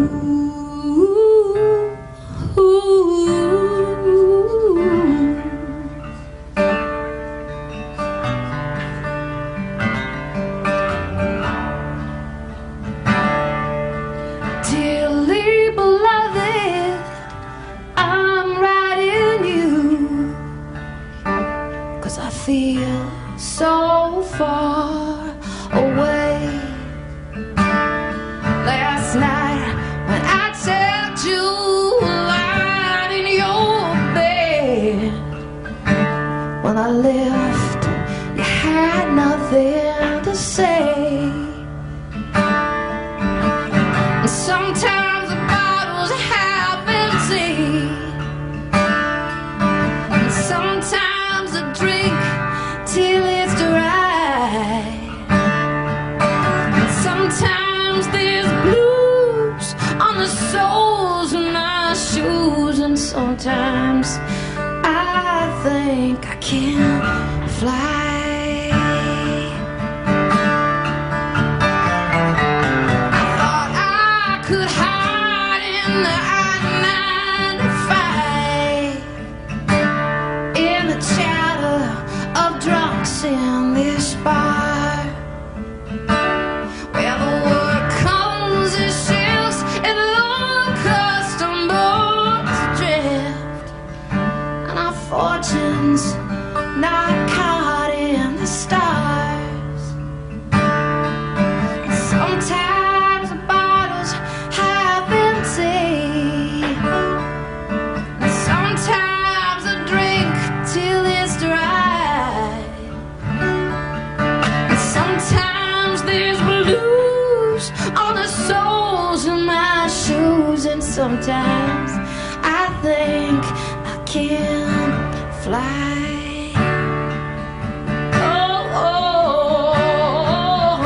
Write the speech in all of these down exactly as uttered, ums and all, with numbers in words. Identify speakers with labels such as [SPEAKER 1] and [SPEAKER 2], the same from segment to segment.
[SPEAKER 1] Dearly beloved, I'm writing you, 'cause I feel so far away. Last night when I tucked you lying in your bed, when I left you had nothing to say. And sometimes the bottle's half empty, and sometimes I drink till it's dry. And sometimes there's blues on the soles of my shoes, and sometimes I think I can't fly. I thought I could hide in the I ninety-five, in the chatter of drunks in this bar, where the word comes in ships and long custom boats adrift, and our fortunes not caught in the stars. And sometimes the bottle's half empty, and sometimes I drink till it's dry. And sometimes there's blues on the soles of my shoes, and sometimes I think I can't fly. Oh, oh, oh,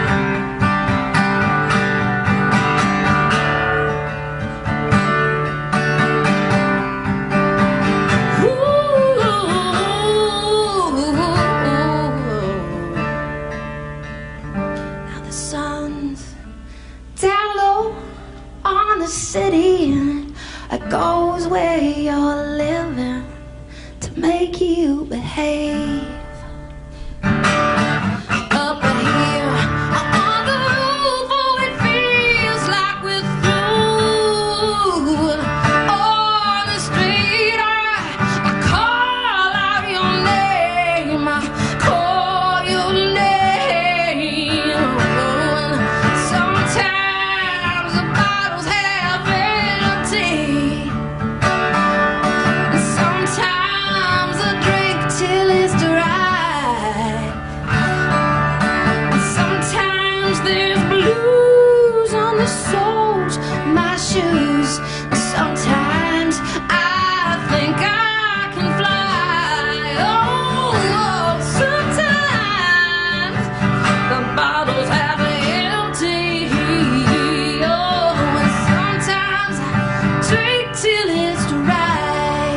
[SPEAKER 1] Now the sun's down low on the city, and it goes where you're living to make you behave. Up here on the roof, oh, it feels like we're through. On the street, I, I call out your name, I call your name. And sometimes the bottle's half empty, and sometimes I drink till it's dry. And sometimes there's blues on the soles of my shoes, and sometimes I think I can fly. Oh, oh, sometimes the bottle's half empty. Oh, and sometimes I drink till it's dry.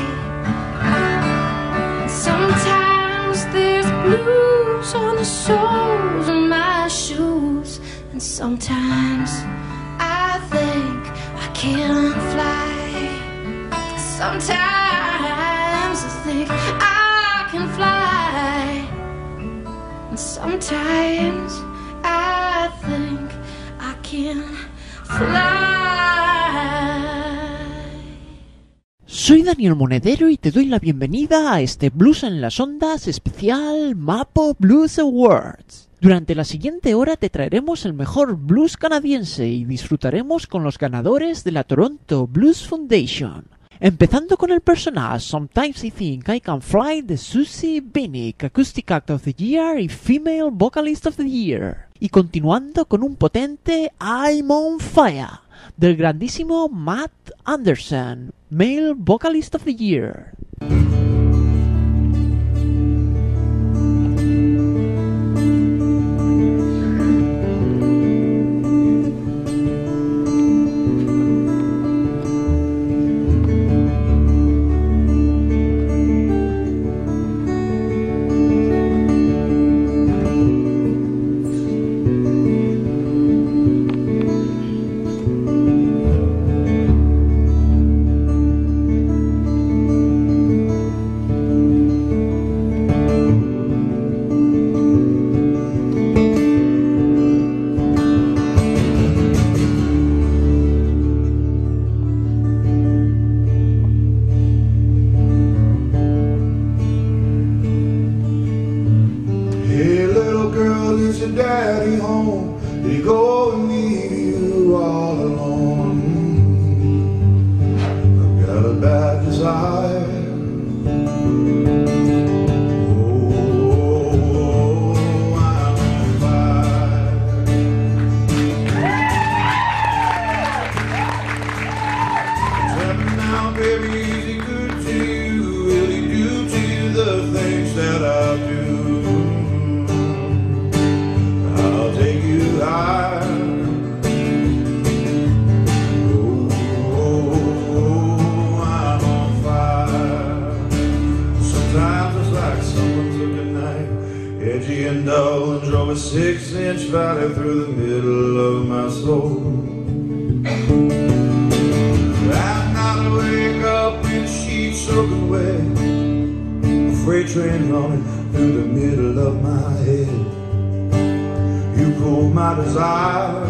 [SPEAKER 1] And sometimes there's blues on the soles of my shoes, and sometimes I think I can't fly. Sometimes I think I can fly, and sometimes I think I can fly.
[SPEAKER 2] Soy Daniel Monedero y te doy la bienvenida a este Blues en las Ondas especial Mapo Blues Awards. Durante la siguiente hora te traeremos el mejor blues canadiense y disfrutaremos con los ganadores de la Toronto Blues Foundation. Empezando con el personaje Sometimes I Think I Can Fly de Susie Binnick, Acoustic Act of the Year y Female Vocalist of the Year. Y continuando con un potente I'm on Fire del grandísimo Matt Anderson, Male Vocalist of the Year.
[SPEAKER 3] home? Did he go and leave you all alone? I've got a bad desire. And dull and drove a six-inch valley through the middle of my soul. That night I wake up in sheets soaking wet, a freight train running through the middle of my head. You cool my desire.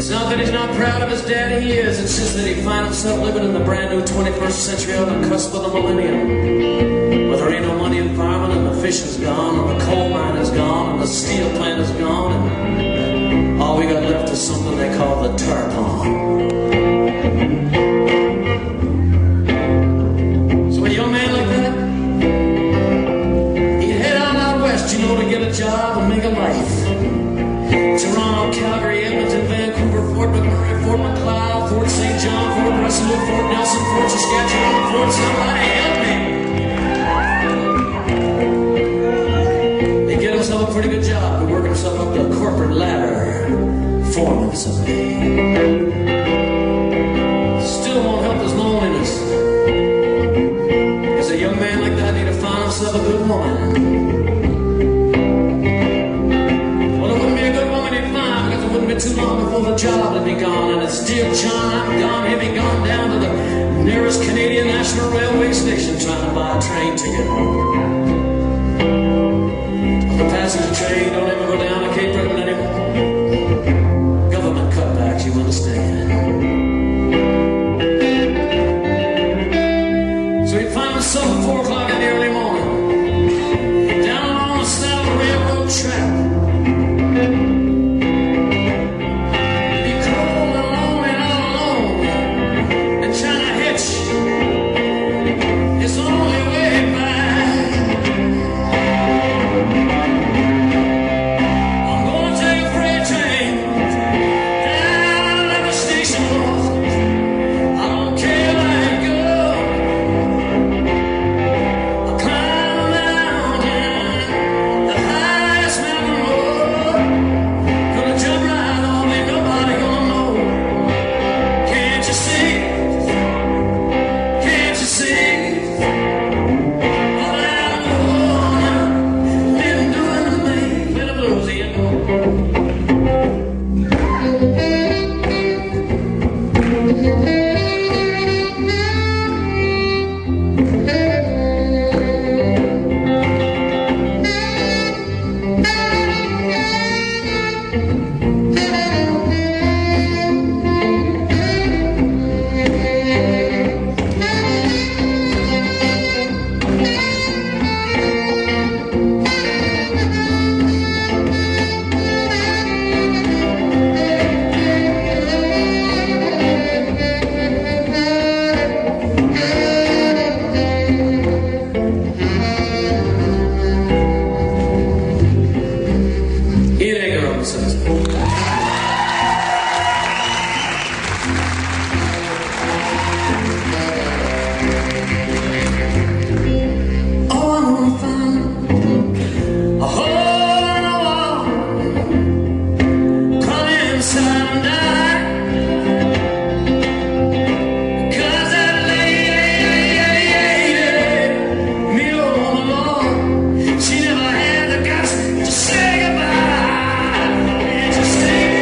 [SPEAKER 4] It's not that he's not proud of his daddy, he is. It's just that he finds himself living in the brand new twenty-first century on the cusp of the millennium. Where there ain't no money environment and the fishing's gone, and the coal mine is gone, and the steel plant is gone, and all we got left is something they call the tar pond. So a young man like that, he'd head out out west, you know, to get a job and make a life. Toronto, Calgary, Edmonton, Vancouver, Fort McMurray, Fort McLeod, Fort Saint John, Fort Russell, Fort Nelson, Fort Saskatchewan, Fort somebody help me. He get himself a pretty good job and work himself up the corporate ladder, foreman someday. Still won't help his loneliness, because a young man like that need to find himself a good woman. Too long before the job had be gone, and it's dear John, I'm gone, he'll be gone down to the nearest Canadian National Railway station trying to buy a train ticket home. The passenger train don't even go down to Cape Breton anymore. Government cutbacks, you understand. So he found himself at four o'clock in the early morning, down along the side of the railroad track.
[SPEAKER 3] Say goodbye. Can't you stay?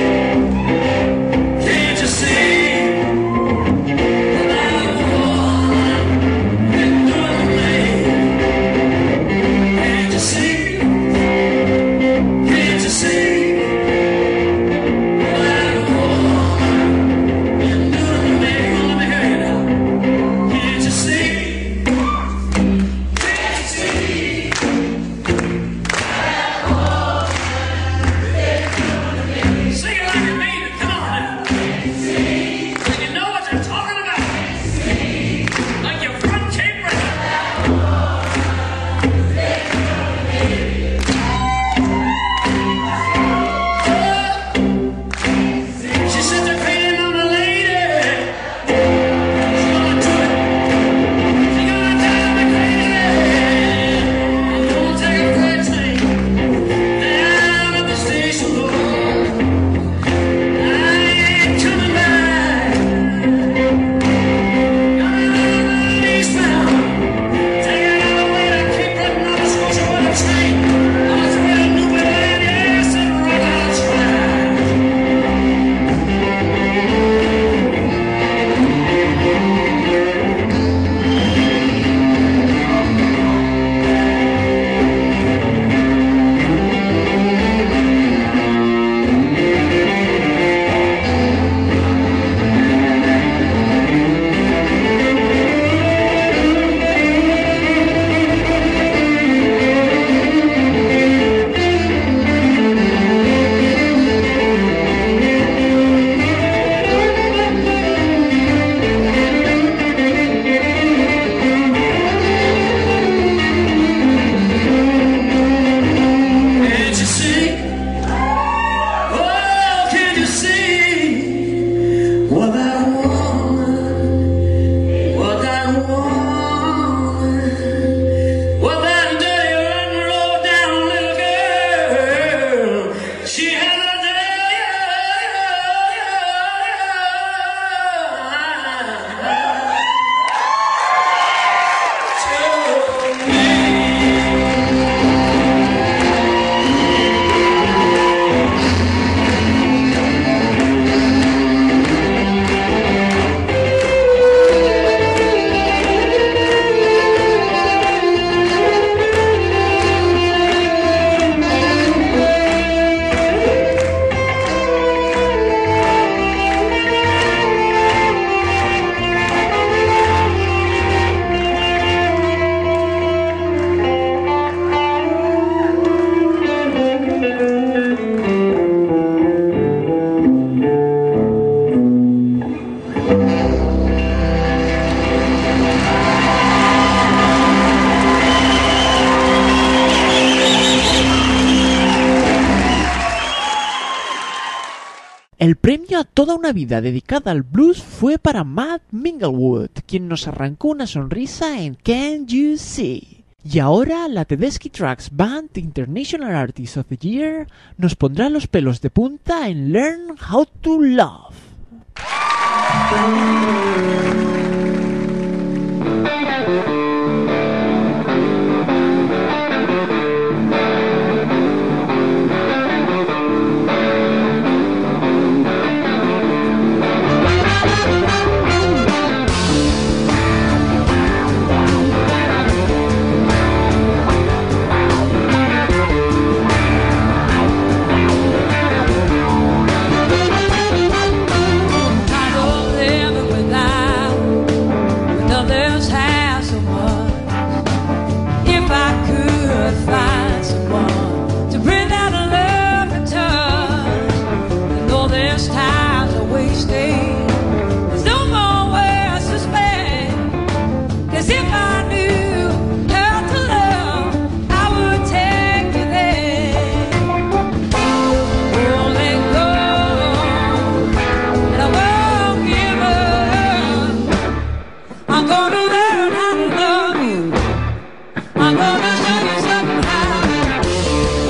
[SPEAKER 2] El premio a toda una vida dedicada al blues fue para Matt Minglewood, quien nos arrancó una sonrisa en Can't You See. Y ahora la Tedeschi Trucks Band International Artist of the Year nos pondrá los pelos de punta en Learn How to Love.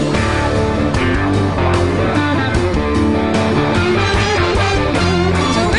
[SPEAKER 1] To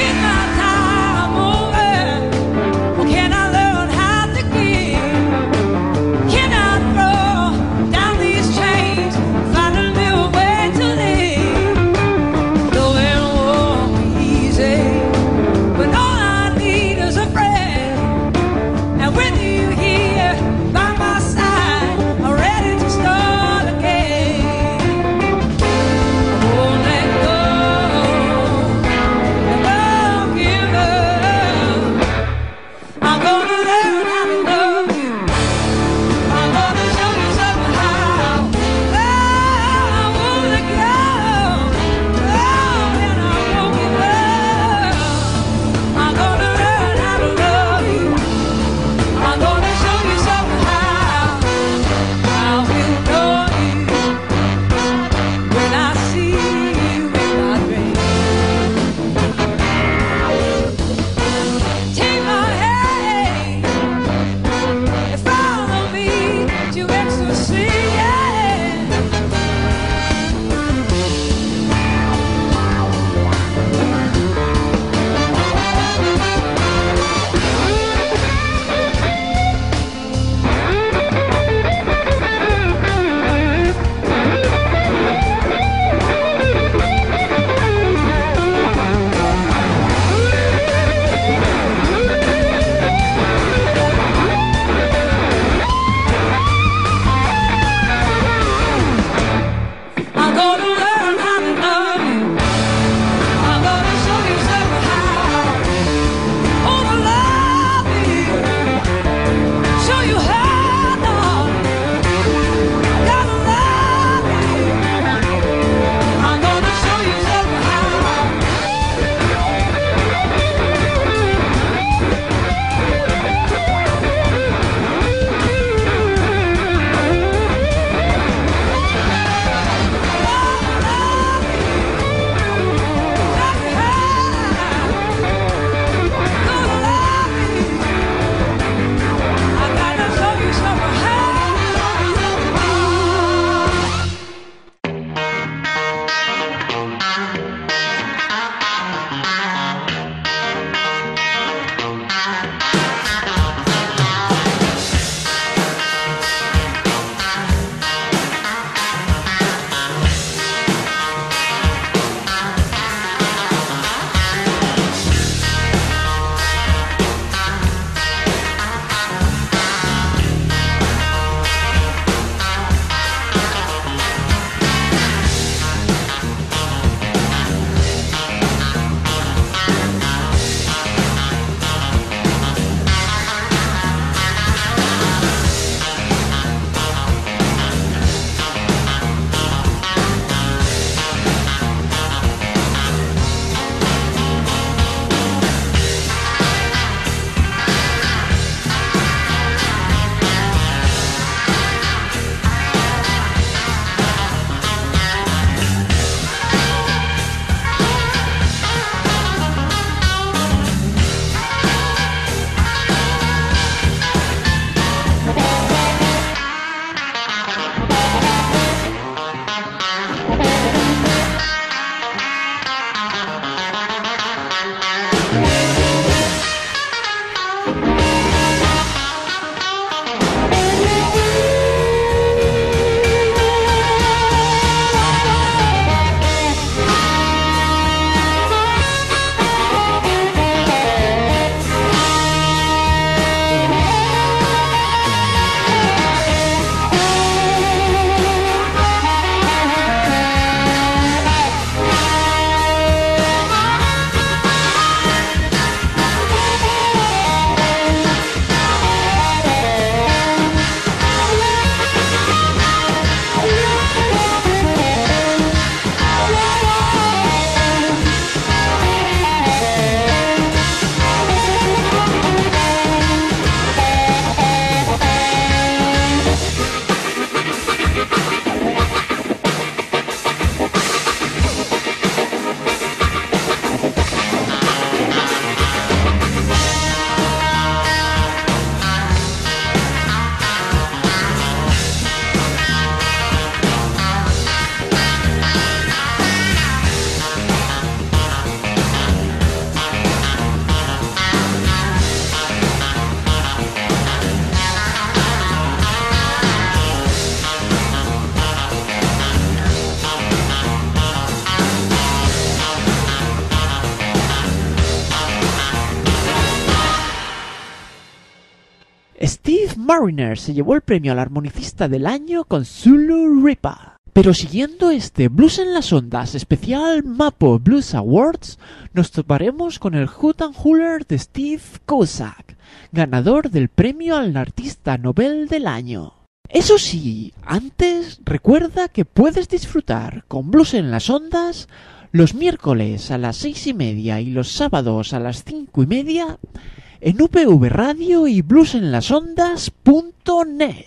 [SPEAKER 2] Steve Mariner se llevó el premio al armonicista del año con Zulu Ripa. Pero siguiendo este Blues en las Ondas especial Mapo Blues Awards, nos toparemos con el Hoot and Holler de Steve Kozak, ganador del premio al artista Nobel del año. Eso sí, antes recuerda que puedes disfrutar con Blues en las Ondas los miércoles a las seis y media y los sábados a las cinco y media en U P V Radio y bluesenlasondas punto net.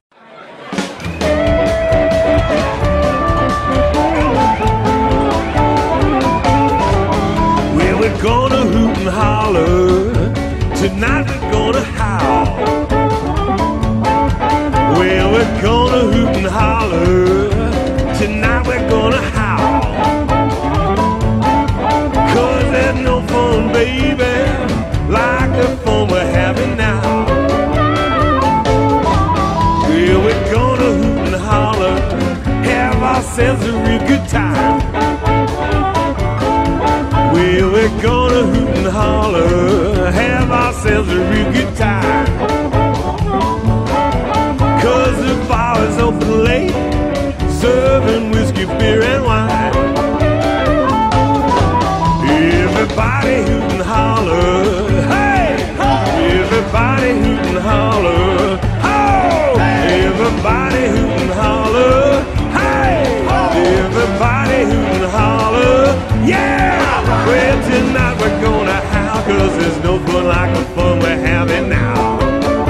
[SPEAKER 3] Well, we're gonna hoot and holler, tonight we're gonna howl. Well, we're gonna hoot and holler, tonight we're gonna howl. Cause there's no fun, baby, like the fun we're having now. Well, we're gonna hoot and holler, have ourselves a real good time. Well, we're gonna hoot and holler, have ourselves a real good time. Cause the bar is open late, serving whiskey, beer and wine. Everybody hoot and holler, hey! Everybody hoot and holler, oh! Everybody hoot and holler, hey! Everybody hoot and holler, yeah! Well, tonight we're gonna howl, cause there's no fun like the fun we're having now.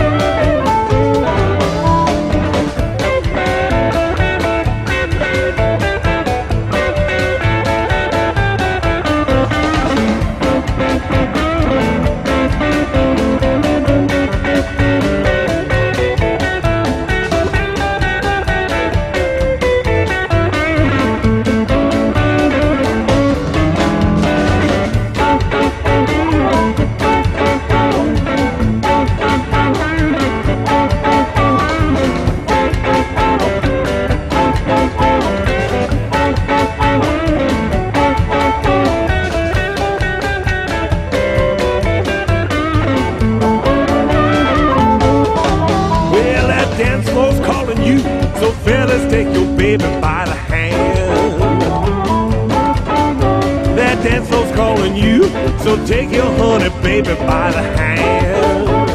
[SPEAKER 3] So take your honey, baby, by the hand.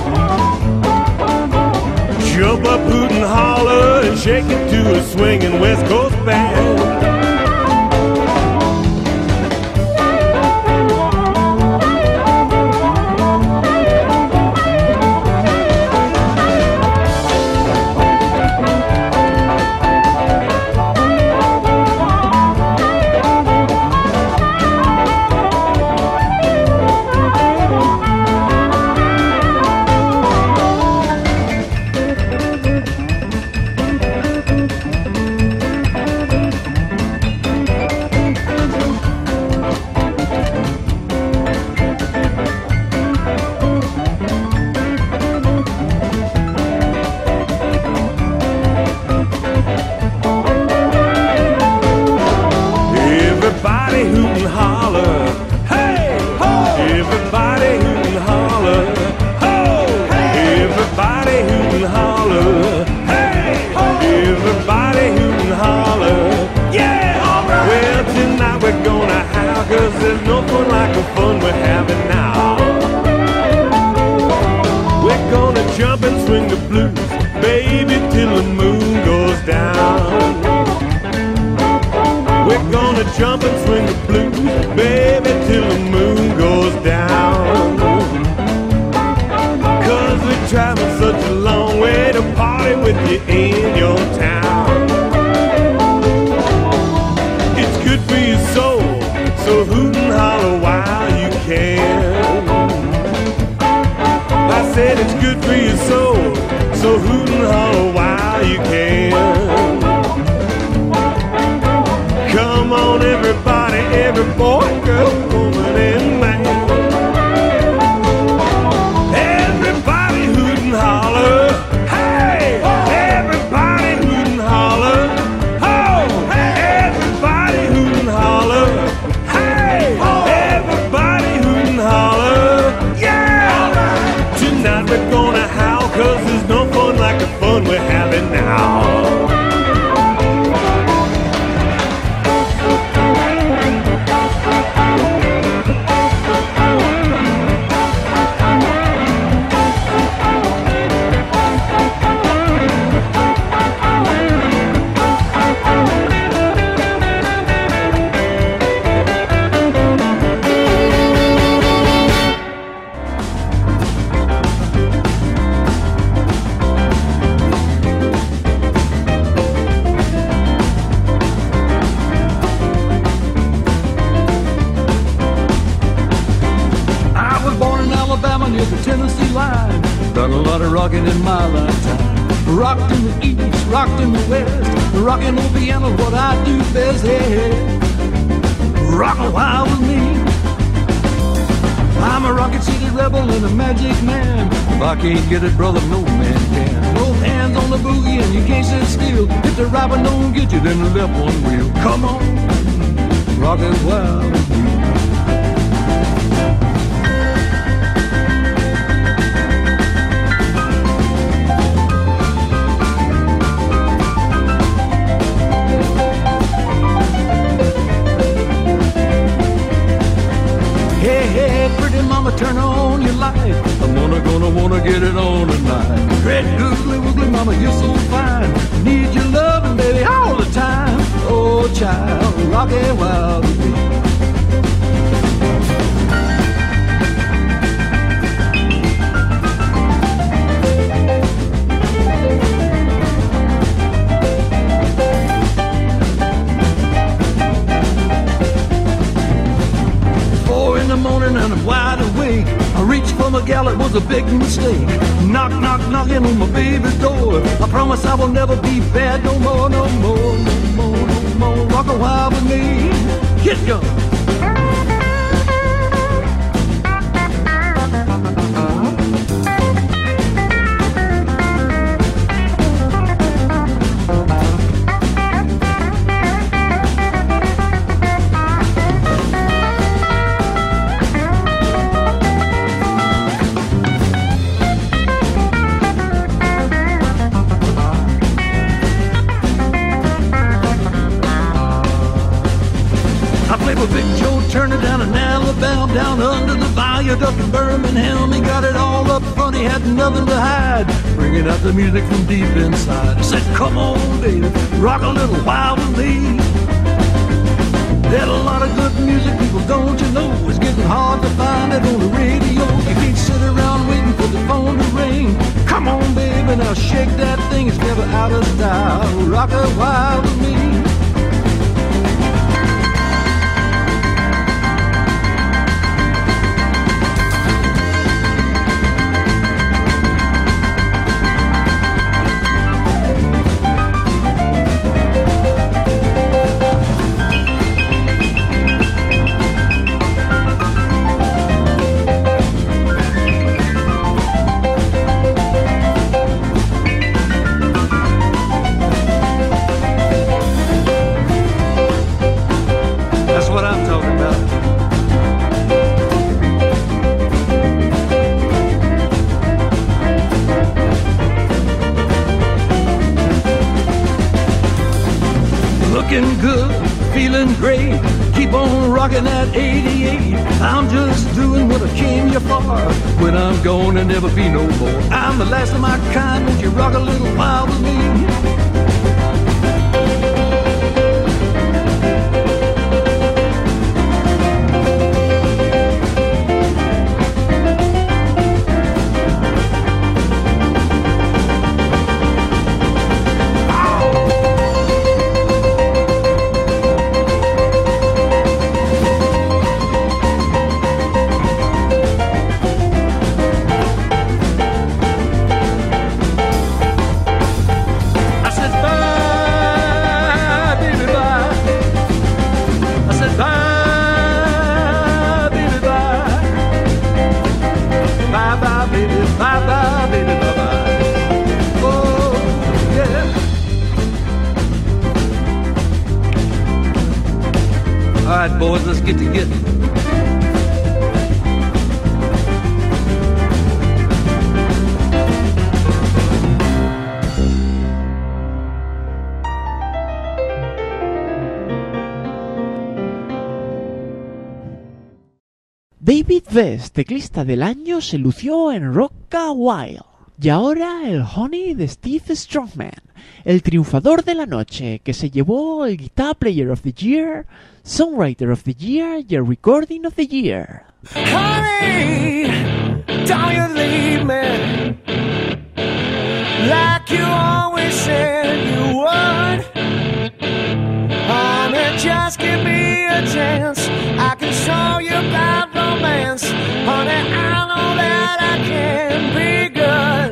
[SPEAKER 3] Jump up, hoot and holler, and shake it to a swinging West Coast band. Jump and swing the blues, baby, till the moon goes down. Cause we're traveling such a long way to party with you in your town. It's good for your soul, so hoot and holler while you can. I said it's good for your soul, so hoot and holler while you can. Come on, everybody, every boy, girl, woman, and man. Everybody hoot and holler, hey! Everybody hoot and holler, oh! Everybody hoot and holler, hey! Everybody hoot and holler, yeah! Tonight we're gonna howl, cause Done a lot of rocking in my lifetime. Rocked in the east, rocked in the west. Rocking the piano, what I do best. Hey, hey. Rock a while with me. I'm a Rocket City rebel and a magic man. If I can't get it, brother, no man can. Both hands on the boogie and you can't sit still. If the right one don't get you, then the left one will. Come on, rock a while with me. Mama, turn on your light. I'm gonna, gonna, wanna get it on tonight. Red googly woogly, mama, you're so fine. Need your loving, baby, all the time. Oh, child, rock it wild with me. Morning and I'm wide awake. I reached for my gal, it was a big mistake. Knock, knock, knocking on my baby's door. I promise I will never be bad no more, no more, no more, no more. Rock a while with me. Get going. Down under the viaduct in Birmingham, he got it all up front, he had nothing to hide, bringing out the music from deep inside. I said, come on, baby, rock a little while with me. There's a lot of good music, people, don't you know? It's getting hard to find it on the radio. You can't sit around waiting for the phone to ring. Come on, baby, now shake that thing, it's never out of style. Rock a while with me. Rocking at eighty-eight, I'm just doing what I came here for. When I'm gone, there'll never be no more. I'm the last of my kind, won't you rock a little while with me? Boys, let's get to getting.
[SPEAKER 2] David Best, teclista del año, se lució en Rock a While. Y ahora el Honey de Steve Strongman, el triunfador de la noche, que se llevó el Guitar Player of the Year, Songwriter of the Year y el Recording of the Year.
[SPEAKER 5] Honey, don't you leave me like you always said you would. Honey, just give me a chance, I can show you about romance. Honey, I know that I can be good.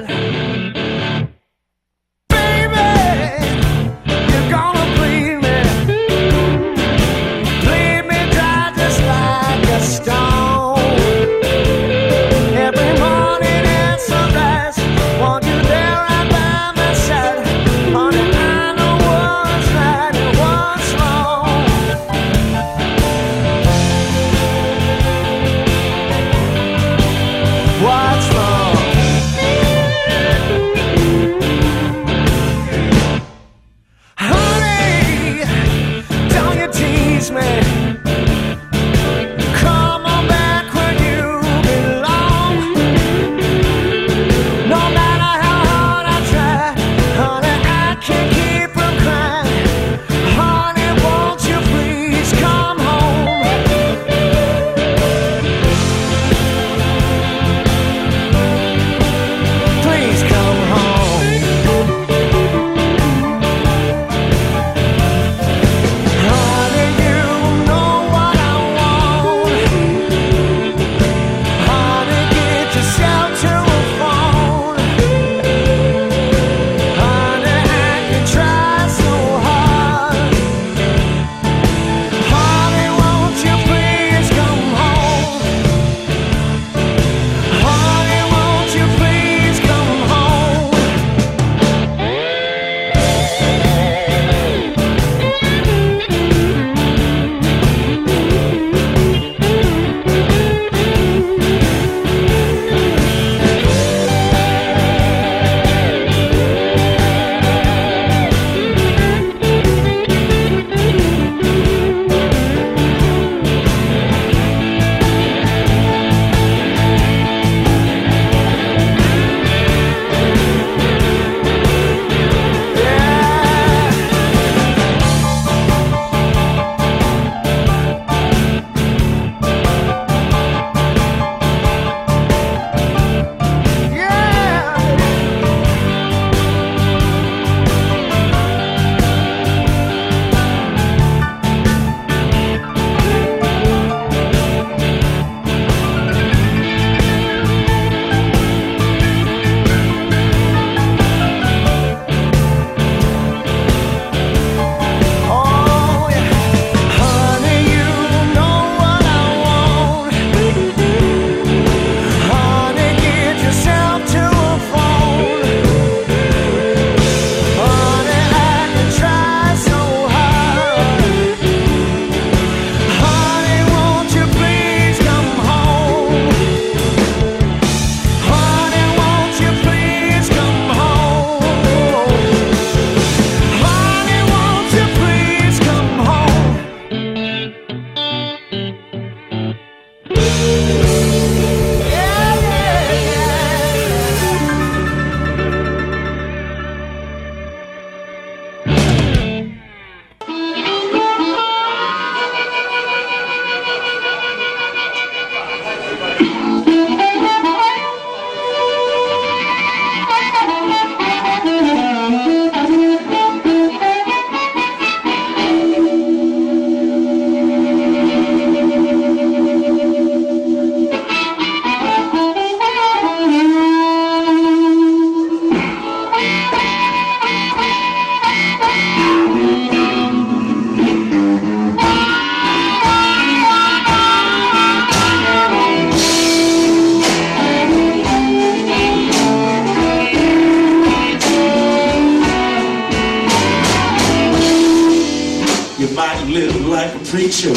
[SPEAKER 3] Preacher,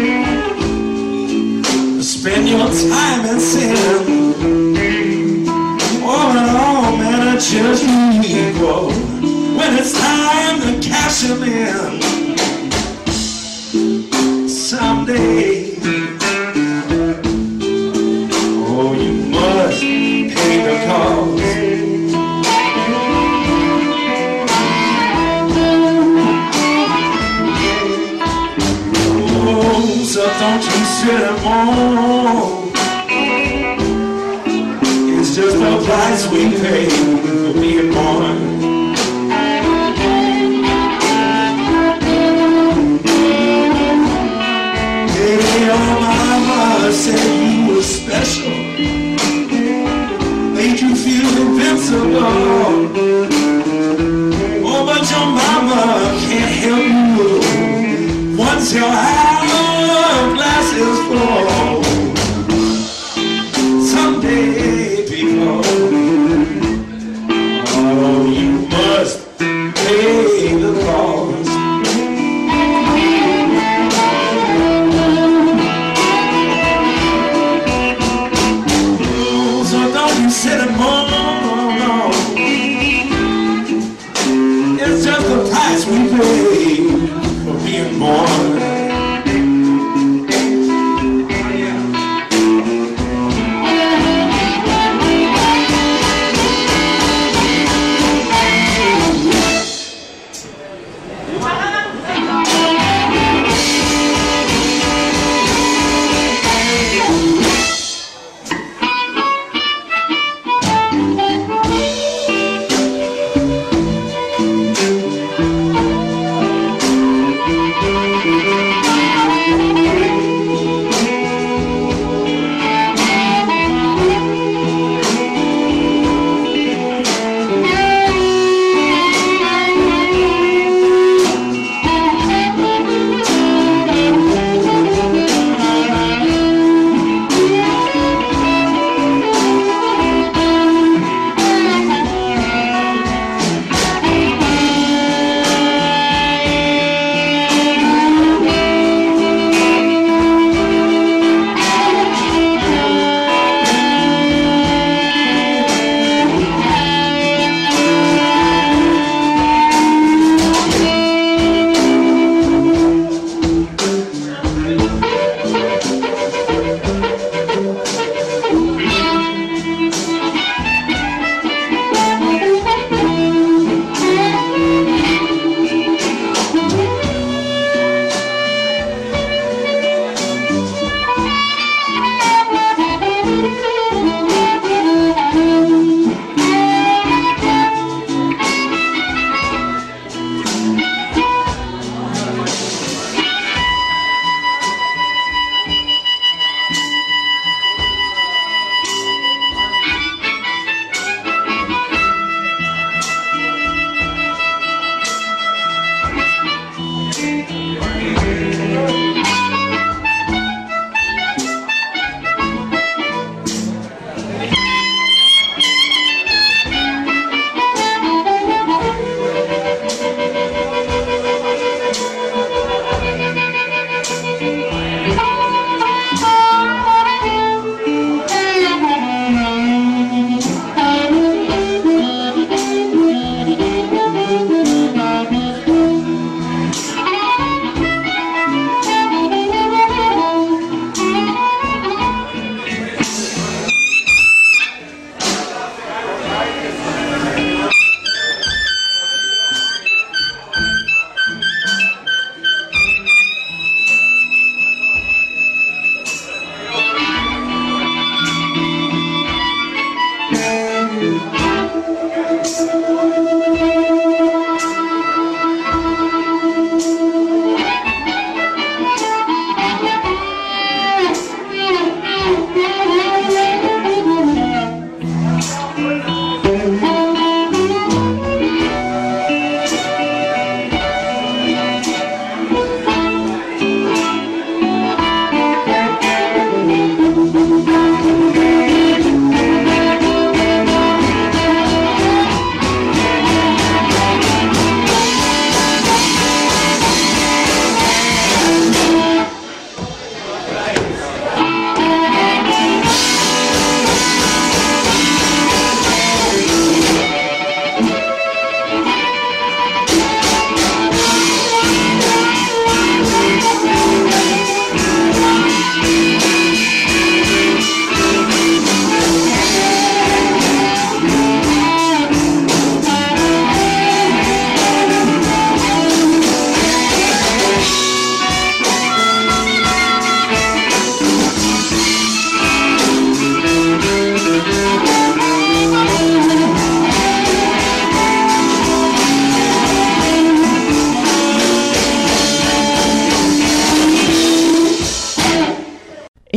[SPEAKER 3] spend your time in sin. Oh, and all men are just equal when it's time to cash them in. Someday, oh, you must pay the cost. So don't you sit and moan. It's just the price we pay for being born. Hey, your mama said you were special, made you feel invincible. Oh, but your mama can't help you once your hourglass is full. Someday, people, oh, you must pay the cost. Oh, so don't you sit and moan. It's just the price we pay for being born.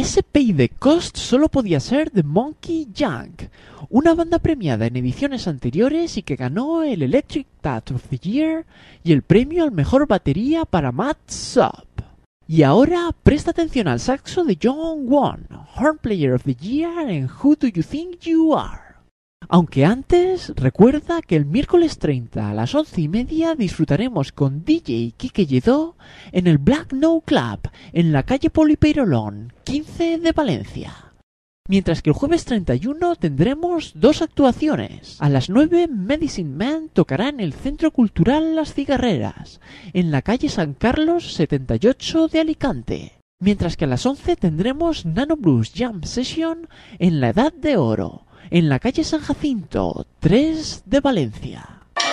[SPEAKER 2] Ese pay the cost solo podía ser de Monkey Junk, una banda premiada en ediciones anteriores y que ganó el Electric Touch of the Year y el premio al mejor batería para Matt Sub. Y ahora presta atención al saxo de John Won, Horn Player of the Year en Who Do You Think You Are. Aunque antes, recuerda que el miércoles treinta a las once y media disfrutaremos con D J Kike Lledó en el Black No Club, en la calle Polipeirolón, quince de Valencia. Mientras que el jueves treinta y uno tendremos dos actuaciones. A las nueve, Medicine Man tocará en el Centro Cultural Las Cigarreras, en la calle San Carlos setenta y ocho de Alicante. Mientras que a las once tendremos Nano Blues Jam Session en la Edad de Oro, en la calle San Jacinto, tres de Valencia.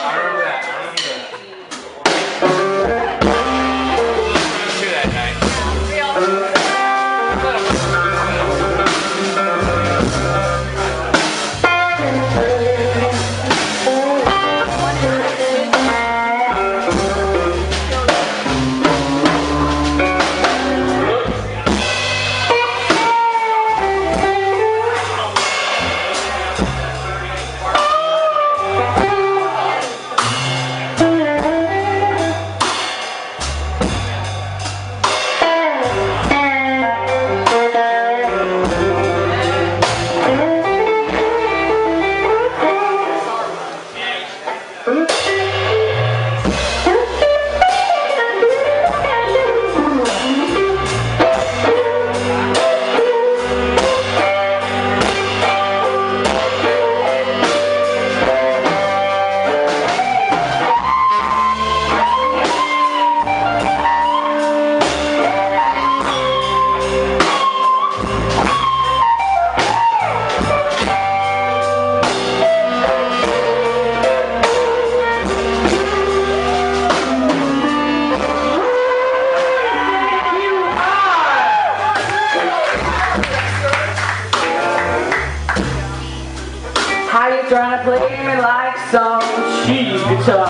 [SPEAKER 6] Trying to play like some cheap guitar.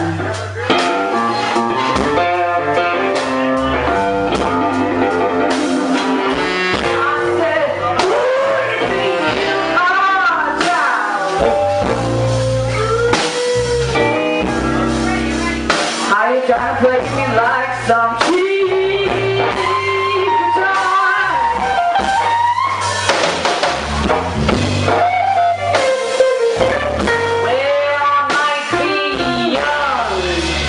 [SPEAKER 6] How you trying to play me like some cheap guitar? Well, I might be young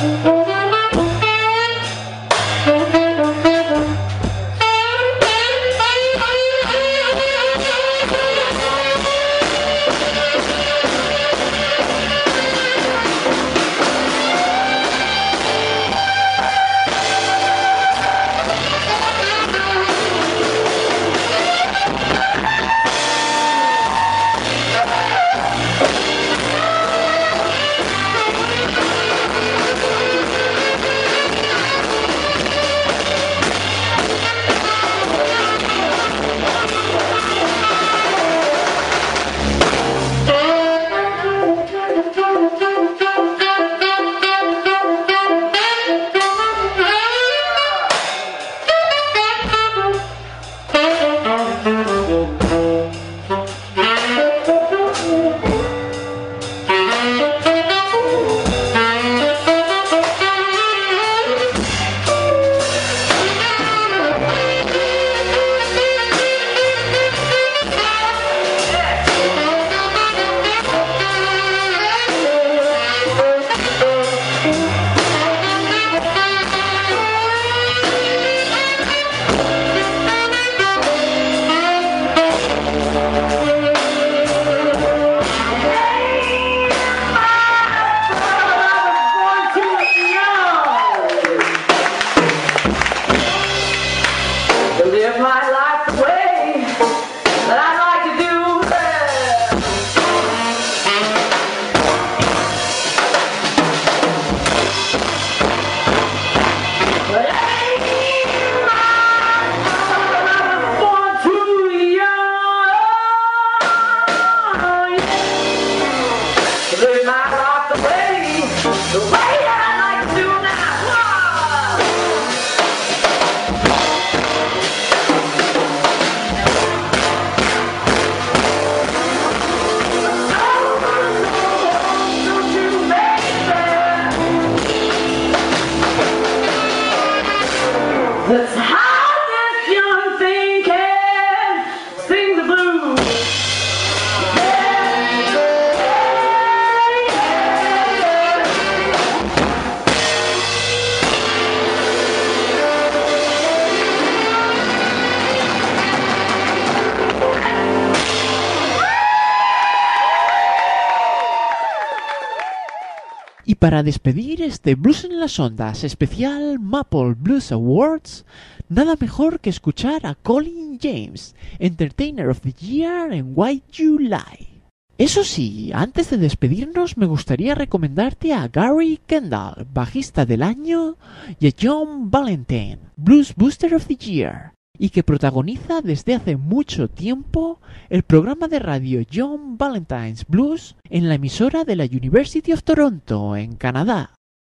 [SPEAKER 2] Y para despedir este Blues en las Ondas especial Maple Blues Awards, nada mejor que escuchar a Colin James, Entertainer of the Year en White July. Eso sí, antes de despedirnos me gustaría recomendarte a Gary Kendall, bajista del año, y a John Valentine, Blues Booster of the Year, y que protagoniza desde hace mucho tiempo el programa de radio John Valentine's Blues en la emisora de la University of Toronto, en Canadá.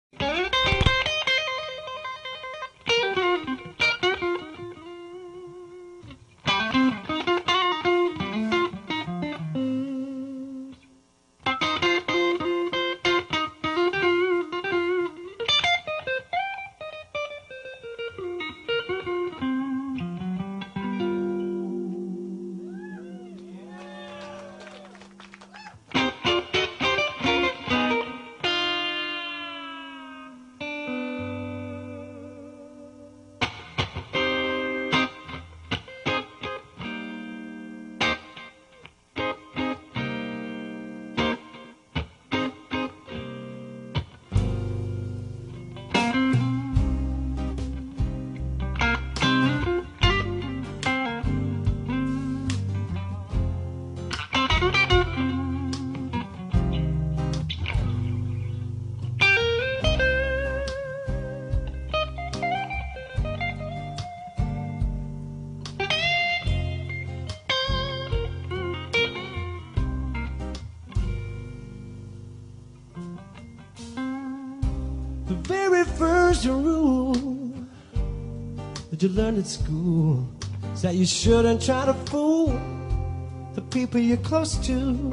[SPEAKER 7] The very first rule that you learned at school is that you shouldn't try to fool the people you're close to.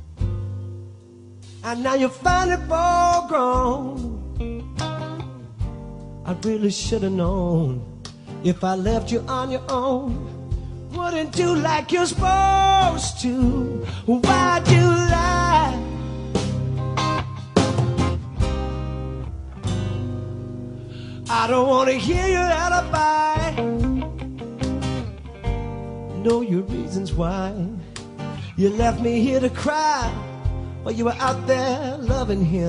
[SPEAKER 7] And now you're finally full grown. I really should have known if I left you on your own. Wouldn't do like you're supposed to. Why'd you lie? I don't want to hear your alibi. Know your reasons why you left me here to cry while you were out there loving him.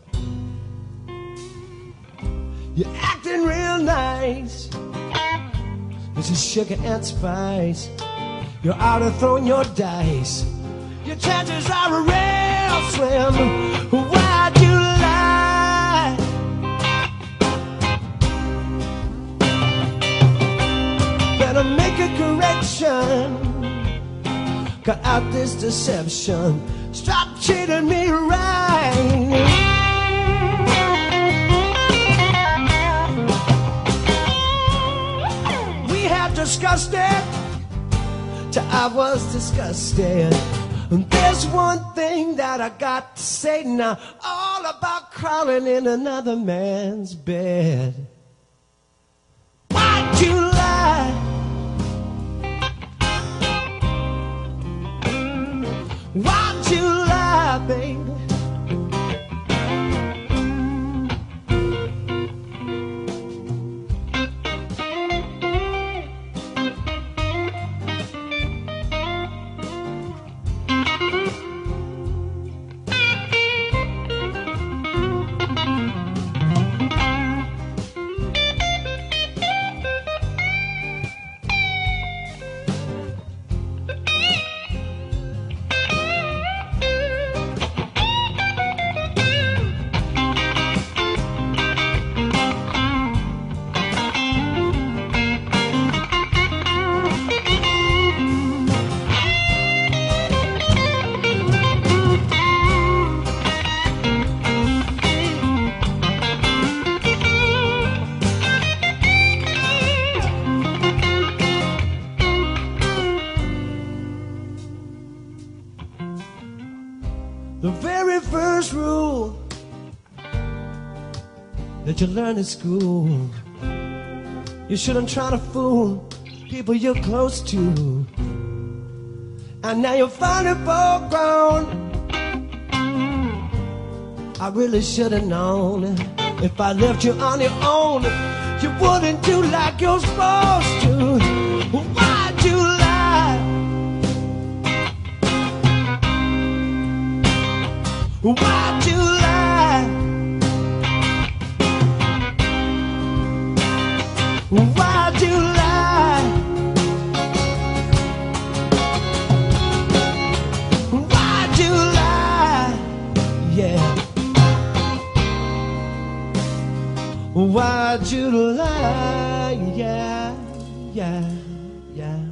[SPEAKER 7] You're acting real nice. This is sugar and spice. You're out of throwing your dice. Your chances are real slim. Why'd you lie? Better make a correction. Cut out this deception. Stop treating me right. Discussed it till I was disgusted. And there's one thing that I got to say now, all about crawling in another man's bed. Why'd you lie? Why'd you lie, baby? The very first rule that you learn at school, you shouldn't try to fool people you're close to. And now you're finally full grown. I really should have known. If I left you on your own, you wouldn't do like you're supposed to. Why'd you lie? Why'd you lie? Why'd you lie? Why'd you lie? Yeah. Why'd you lie? Yeah, yeah, yeah.